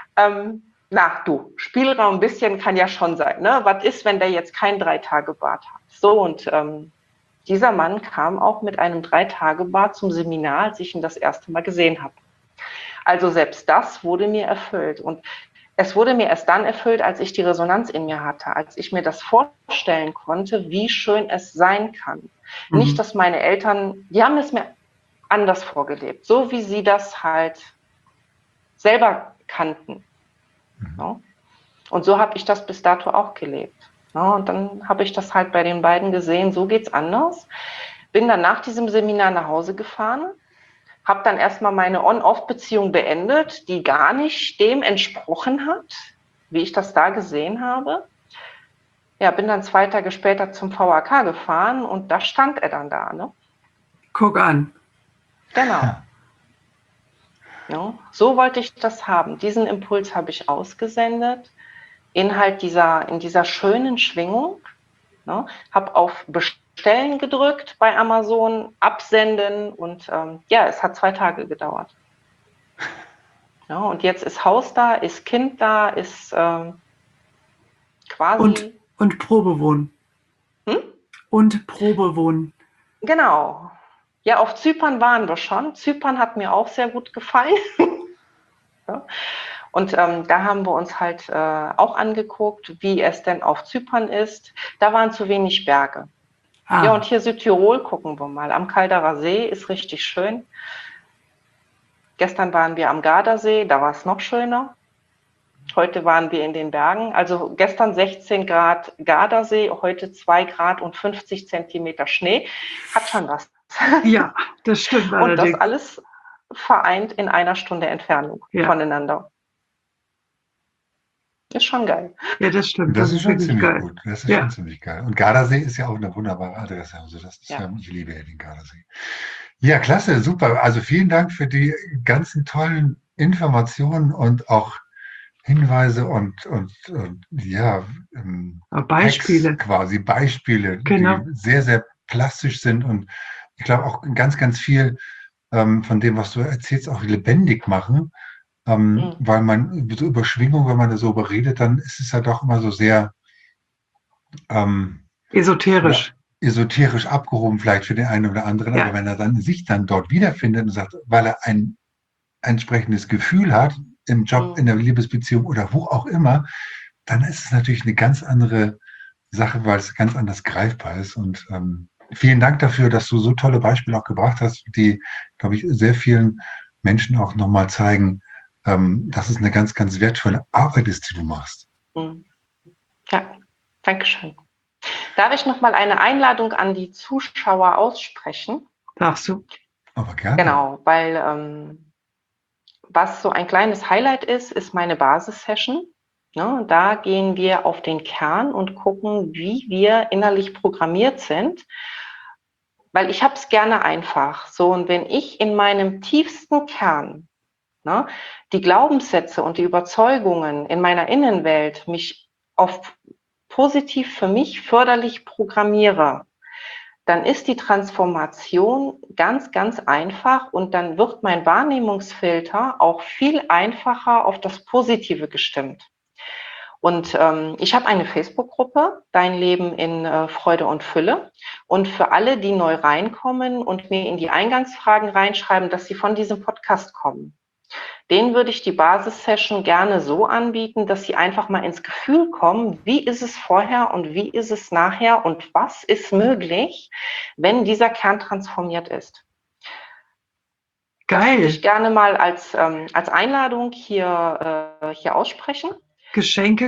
na du, Spielraum ein bisschen kann ja schon sein. Ne? Was ist, wenn der jetzt kein 3-Tage-Bad hat? So, und dieser Mann kam auch mit einem 3-Tage-Bad zum Seminar, als ich ihn das erste Mal gesehen habe. Also selbst das wurde mir erfüllt. Und es wurde mir erst dann erfüllt, als ich die Resonanz in mir hatte, als ich mir das vorstellen konnte, wie schön es sein kann. Nicht, dass meine Eltern, die haben es mir anders vorgelebt, so wie sie das halt selber kannten. Ja. Und so habe ich das bis dato auch gelebt. Ja, und dann habe ich das halt bei den beiden gesehen, so geht's anders. Bin dann nach diesem Seminar nach Hause gefahren, habe dann erstmal meine On-Off-Beziehung beendet, die gar nicht dem entsprochen hat, wie ich das da gesehen habe. Ja, bin dann 2 Tage später zum VHK gefahren und da stand er dann da. Ne? Guck an. Genau. Ja, so wollte ich das haben. Diesen Impuls habe ich ausgesendet in dieser schönen Schwingung. Ne? Habe auf Bestellen gedrückt bei Amazon, absenden und es hat 2 Tage gedauert. Ja, und jetzt ist Haus da, ist Kind da, ist quasi... Und Probewohnen. Und Probewohnen. Genau. Ja, auf Zypern waren wir schon. Zypern hat mir auch sehr gut gefallen. Ja. Und da haben wir uns halt auch angeguckt, wie es denn auf Zypern ist. Da waren zu wenig Berge. Ja, und hier Südtirol gucken wir mal. Am Calderer See ist richtig schön. Gestern waren wir am Gardasee, da war es noch schöner. Heute waren wir in den Bergen. Also gestern 16 Grad Gardasee, heute 2 Grad und 50 Zentimeter Schnee. Hat schon was. Ja, das stimmt. Und das alles vereint in 1 Stunde Entfernung voneinander. Ist schon geil. Ja, das stimmt. Das ist schon ziemlich geil. gut. Das ist schon ziemlich geil. Und Gardasee ist ja auch eine wunderbare Adresse. Also das ist ich liebe ja den Gardasee. Ja, klasse, super. Also vielen Dank für die ganzen tollen Informationen und auch Hinweise und Beispiele. Hacks quasi Beispiele, genau. Die sehr, sehr plastisch sind und ich glaube auch ganz, ganz viel von dem, was du erzählst, auch lebendig machen. Weil man so Überschwingung, wenn man darüber redet, dann ist es ja doch immer so sehr esoterisch. Esoterisch abgehoben, vielleicht für den einen oder anderen, aber wenn er dann sich dann dort wiederfindet und sagt, weil er ein entsprechendes Gefühl hat, im Job, in der Liebesbeziehung oder wo auch immer, dann ist es natürlich eine ganz andere Sache, weil es ganz anders greifbar ist. Und vielen Dank dafür, dass du so tolle Beispiele auch gebracht hast, die, glaube ich, sehr vielen Menschen auch nochmal zeigen, dass es eine ganz, ganz wertvolle Arbeit ist, die du machst. Ja, danke schön. Darf ich nochmal eine Einladung an die Zuschauer aussprechen? Darfst du? Aber gerne. Genau, weil was so ein kleines Highlight ist meine Basissession. Ne, da gehen wir auf den Kern und gucken, wie wir innerlich programmiert sind. Weil ich habe es gerne einfach. So, und wenn ich in meinem tiefsten Kern die Glaubenssätze und die Überzeugungen in meiner Innenwelt mich auf positiv für mich förderlich programmiere, dann ist die Transformation ganz, ganz einfach und dann wird mein Wahrnehmungsfilter auch viel einfacher auf das Positive gestimmt. Und ich habe eine Facebook-Gruppe, Dein Leben in Freude und Fülle. Und für alle, die neu reinkommen und mir in die Eingangsfragen reinschreiben, dass sie von diesem Podcast kommen, denen würde ich die Basissession gerne so anbieten, dass sie einfach mal ins Gefühl kommen, wie ist es vorher und wie ist es nachher und was ist möglich, wenn dieser Kern transformiert ist. Geil. Das würde ich gerne mal als Einladung hier aussprechen. Geschenke.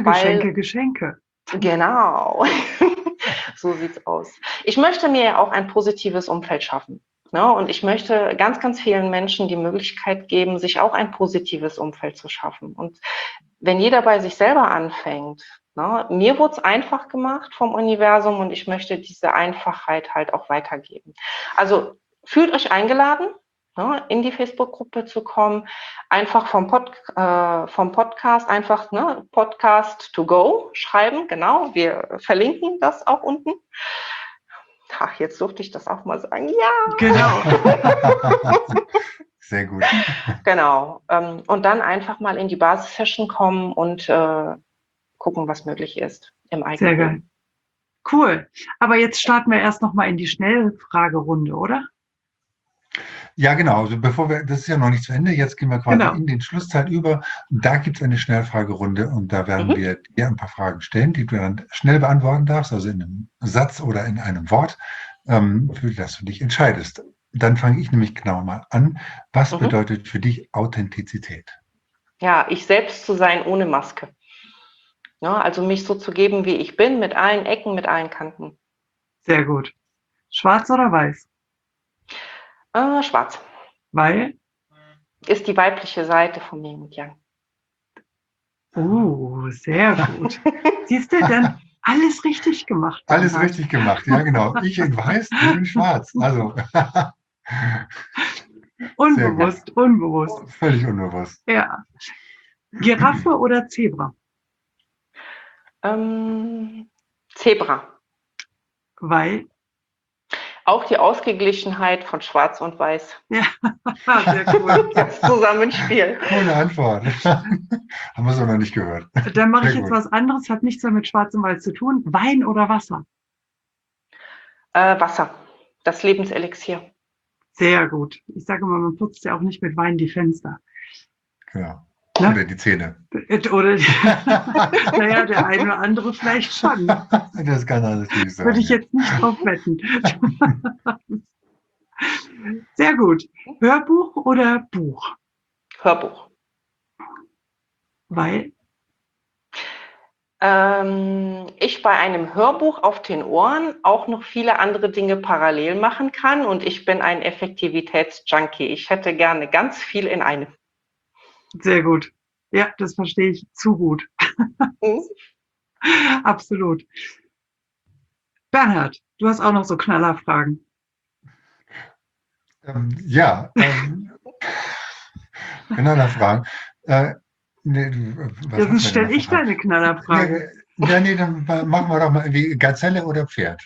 Genau. So sieht's aus. Ich möchte mir ja auch ein positives Umfeld schaffen. Ne? Und ich möchte ganz, ganz vielen Menschen die Möglichkeit geben, sich auch ein positives Umfeld zu schaffen. Und wenn jeder bei sich selber anfängt, mir wurde es einfach gemacht vom Universum und ich möchte diese Einfachheit halt auch weitergeben. Also fühlt euch eingeladen, in die Facebook-Gruppe zu kommen, einfach vom Podcast, einfach Podcast to go schreiben, genau, wir verlinken das auch unten. Ach, jetzt durfte ich das auch mal sagen, ja. Genau. Sehr gut. Genau, und dann einfach mal in die Basissession kommen und gucken, was möglich ist im eigenen Sehr geil. Leben. Cool, aber jetzt starten wir erst noch mal in die Schnellfragerunde, oder? Ja, genau. Also das ist ja noch nicht zu Ende. Jetzt gehen wir quasi Genau. in den Schlussteil über. Da gibt es eine Schnellfragerunde und da werden Mhm. wir dir ein paar Fragen stellen, die du dann schnell beantworten darfst, also in einem Satz oder in einem Wort, für das du dich entscheidest. Dann fange ich nämlich genau mal an. Was Mhm. bedeutet für dich Authentizität? Ja, ich selbst zu sein ohne Maske. Ja, also mich so zu geben, wie ich bin, mit allen Ecken, mit allen Kanten. Sehr gut. Schwarz oder weiß? Schwarz Weil? ist die weibliche Seite von Yin und Yang. Sehr gut. Siehst du, dann alles richtig gemacht, Alles Bernhard. richtig gemacht, ja genau. Ich in weiß, du in schwarz. Also, sehr gut. Unbewusst, unbewusst. Völlig unbewusst. Ja. Giraffe oder Zebra? Zebra. Weil? Auch die Ausgeglichenheit von Schwarz und Weiß. Ja, sehr cool. Das Zusammenspiel. Coole Antwort. Haben wir so noch nicht gehört. Dann mache ich Sehr jetzt gut. was anderes, hat nichts mehr mit Schwarz und Weiß zu tun. Wein oder Wasser? Wasser. Das Lebenselixier. Sehr gut. Ich sage mal, man putzt ja auch nicht mit Wein die Fenster. Genau. Ne? Oder die Zähne. Oder, naja, der eine oder andere vielleicht schon. Das kann alles nicht sein. Würde ich ja. jetzt nicht drauf wetten. Sehr gut. Hörbuch oder Buch? Hörbuch. Weil? Ich bei einem Hörbuch auf den Ohren auch noch viele andere Dinge parallel machen kann und ich bin ein Effektivitätsjunkie. Ich hätte gerne ganz viel in einem. Sehr gut. Ja, das verstehe ich zu gut. Absolut. Bernhard, du hast auch noch so Knallerfragen. Ja, Knallerfragen. Jetzt stelle ich deine Knallerfrage. Nee, dann machen wir doch mal irgendwie Gazelle oder Pferd.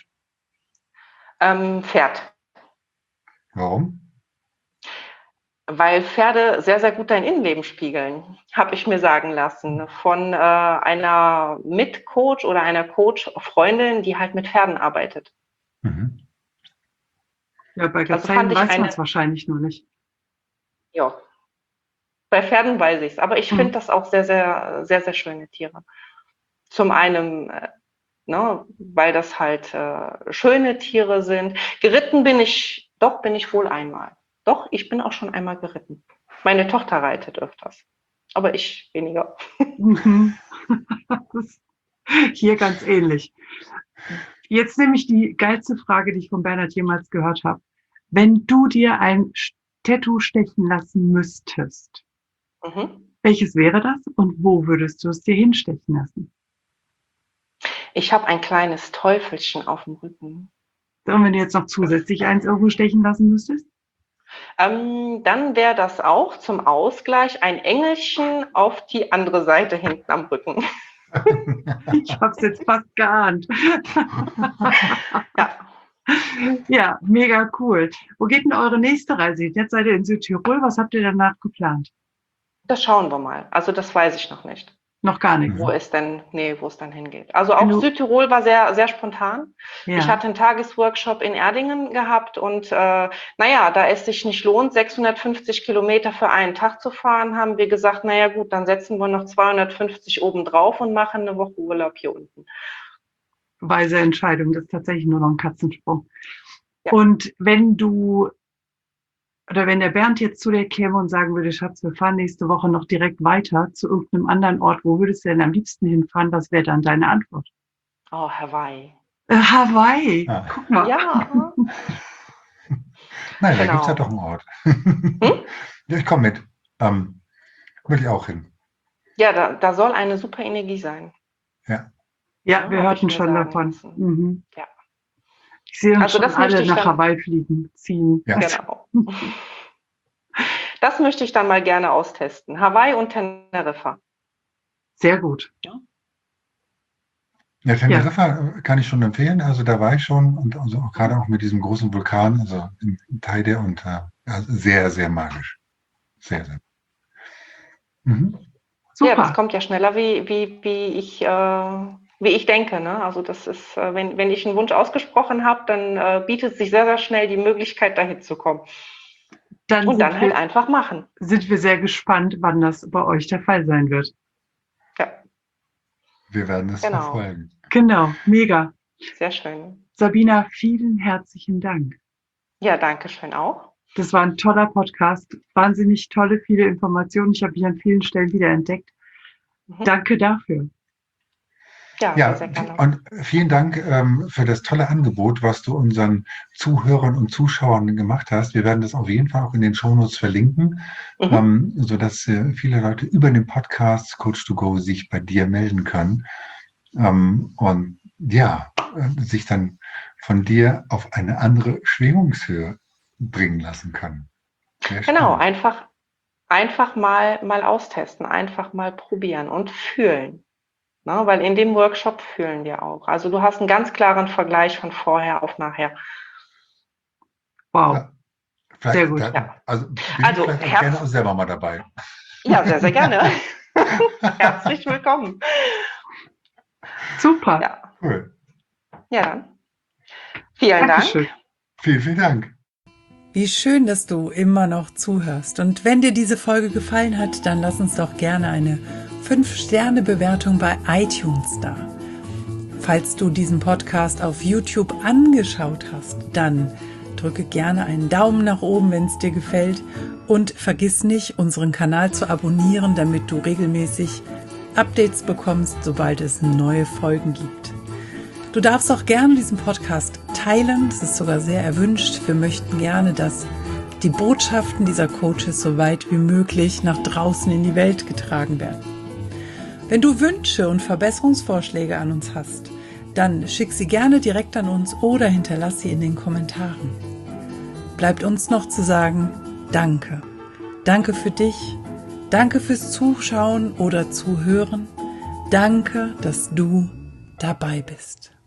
Pferd. Warum? Weil Pferde sehr, sehr gut dein Innenleben spiegeln, habe ich mir sagen lassen. Von einer Mitcoach oder einer Coach-Freundin, die halt mit Pferden arbeitet. Mhm. Ja, bei Also Gazellen fand ich weiß man eine, es wahrscheinlich nur nicht. ja, bei Pferden weiß ich es, aber ich Mhm. finde das auch sehr, sehr, sehr, sehr schöne Tiere. Zum einen, ne, weil das halt schöne Tiere sind. Geritten bin ich wohl einmal. Doch, ich bin auch schon einmal geritten. Meine Tochter reitet öfters, aber ich weniger. Mhm. Das ist hier ganz ähnlich. Jetzt nämlich die geilste Frage, die ich von Bernhard jemals gehört habe. Wenn du dir ein Tattoo stechen lassen müsstest, Mhm. welches wäre das und wo würdest du es dir hinstechen lassen? Ich habe ein kleines Teufelchen auf dem Rücken. Und wenn du jetzt noch zusätzlich eins irgendwo stechen lassen müsstest? Dann wäre das auch zum Ausgleich ein Engelchen auf die andere Seite hinten am Rücken. Ich habe es jetzt fast geahnt. Ja. Ja, mega cool. Wo geht denn eure nächste Reise hin? Jetzt seid ihr in Südtirol. Was habt ihr danach geplant? Das schauen wir mal. Also das weiß ich noch nicht, Noch gar nichts. wo es dann hingeht. Also Wenn auch du- Südtirol war sehr, sehr spontan. Ja. Ich hatte einen Tagesworkshop in Erdingen gehabt und naja, da es sich nicht lohnt, 650 Kilometer für einen Tag zu fahren, haben wir gesagt, naja gut, dann setzen wir noch 250 obendrauf und machen eine Woche Urlaub hier unten. Weise Entscheidung, das ist tatsächlich nur noch ein Katzensprung. Ja. Und wenn der Bernd jetzt zu dir käme und sagen würde, Schatz, wir fahren nächste Woche noch direkt weiter zu irgendeinem anderen Ort, wo würdest du denn am liebsten hinfahren? Was wäre dann deine Antwort? Oh, Hawaii. Hawaii. Ah. Guck mal. Ja. Nein, da Genau. gibt es ja doch einen Ort. Ja, ich komme mit. Will ich auch hin. Ja, da soll eine super Energie sein. Ja. Ja, wir hab ich hörten mir schon sagen davon. lassen. Mhm. Ja. Ich sehe uns Also schon das möchte alle ich nach dann- Hawaii ziehen. Ja. Genau. Das möchte ich dann mal gerne austesten. Hawaii und Teneriffa. Sehr gut. Ja, Teneriffa kann ich schon empfehlen. Also da war ich schon und also auch gerade auch mit diesem großen Vulkan, also in Teide und sehr, sehr magisch. Sehr, sehr. Mhm. Super. Ja, das kommt ja schneller, wie ich denke. Ne? Also das ist, wenn ich einen Wunsch ausgesprochen habe, dann bietet sich sehr, sehr schnell die Möglichkeit, dahin zu kommen. Und dann halt einfach machen. Sind wir sehr gespannt, wann das bei euch der Fall sein wird. Ja. Wir werden es verfolgen. Genau, mega. Sehr schön. Sabina, vielen herzlichen Dank. Ja, danke schön auch. Das war ein toller Podcast. Wahnsinnig tolle, viele Informationen. Ich habe mich an vielen Stellen wieder entdeckt. Danke dafür. Ja, sehr gerne. Und vielen Dank für das tolle Angebot, was du unseren Zuhörern und Zuschauern gemacht hast. Wir werden das auf jeden Fall auch in den Shownotes verlinken, sodass viele Leute über den Podcast Coach2Go sich bei dir melden können und sich dann von dir auf eine andere Schwingungshöhe bringen lassen können. Genau, einfach mal austesten, einfach mal probieren und fühlen. Na, weil in dem Workshop fühlen wir auch. Also du hast einen ganz klaren Vergleich von vorher auf nachher. Wow. Ja, sehr gut. Also vielleicht auch gerne auch selber mal dabei. Ja, sehr, sehr gerne. Herzlich willkommen. Super. Ja. Cool. Ja, dann. Vielen Dankeschön. Dank. Vielen Dank. Wie schön, dass du immer noch zuhörst. Und wenn dir diese Folge gefallen hat, dann lass uns doch gerne eine 5-Sterne-Bewertung bei iTunes da. Falls du diesen Podcast auf YouTube angeschaut hast, dann drücke gerne einen Daumen nach oben, wenn es dir gefällt. Und vergiss nicht, unseren Kanal zu abonnieren, damit du regelmäßig Updates bekommst, sobald es neue Folgen gibt. Du darfst auch gerne diesen Podcast teilen, das ist sogar sehr erwünscht. Wir möchten gerne, dass die Botschaften dieser Coaches so weit wie möglich nach draußen in die Welt getragen werden. Wenn du Wünsche und Verbesserungsvorschläge an uns hast, dann schick sie gerne direkt an uns oder hinterlass sie in den Kommentaren. Bleibt uns noch zu sagen, danke. Danke für dich, danke fürs Zuschauen oder Zuhören, danke, dass du dabei bist.